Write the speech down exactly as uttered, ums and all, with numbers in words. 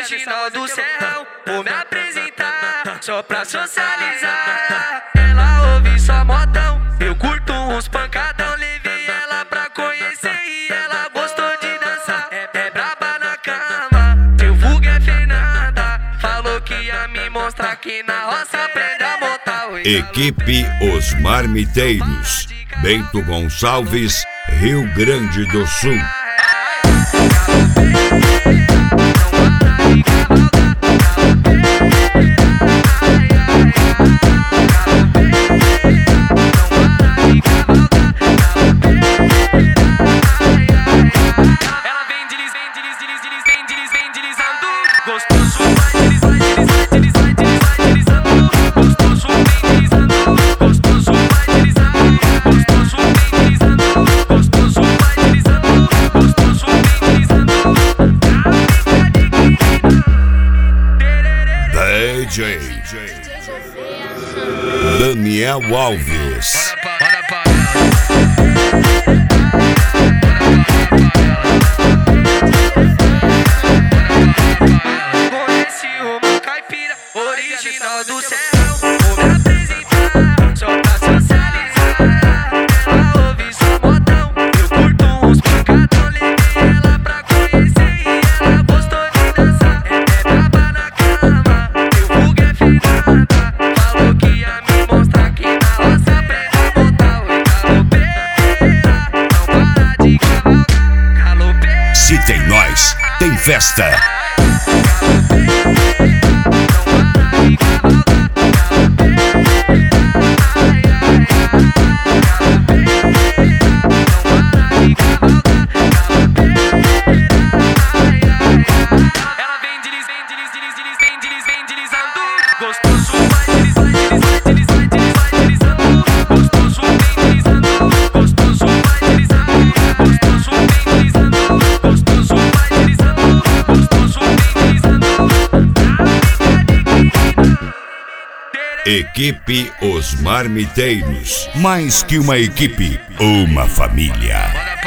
Original do Serrão, vou me apresentar só pra socializar. Ela ouve só modão, eu curto uns pancadão. Levei ela pra conhecer e ela gostou de dançar. É, é braba na cama, teu vulgo é Fernanda. Falou que ia me mostrar que na roça aprende a montar o Equipe Os Marmiteiros, Bento Gonçalves, Rio Grande do Sul. Ela vem delis, vem delis, delis, delis, vem delis, vem deslizando. Gostoso, vai delis, vai delis, vai delis, vai delis, vai deslizando. Gostoso, vem deslizando. Gostoso, vai deslizando. Gostoso, vem deslizando. Gostoso, vai deslizando. Gostoso, vem deslizando. D J Daniel Alves. Bora pra conheci uma caipira, original do Serrão. Vou me apresentar só pra socializar. Ela ouve só modão, eu curto uns pancadão. Levei ela pra conhecer e ela gostou de dançar. É, é braba na cama, meu vulgo é Fernanda. Falou que ia me mostrar que na roça aprende a botar o galopeira. Não para de cavalgar, galopeira. Se tem nós, tem festa. Ela vem delis, vem delis, delis, delis, vem delis, vem deslizando. Gostoso, vai delis, vai delis, vai delis, vai delis, vai deslizando. Gostoso, vem deslizando. Gostoso, vai deslizando. Gostoso, vem deslizando. Gostoso, vai deslizando. Gostoso, vem deslizando. Equipe Os Marmiteiros, mais que uma equipe, uma família.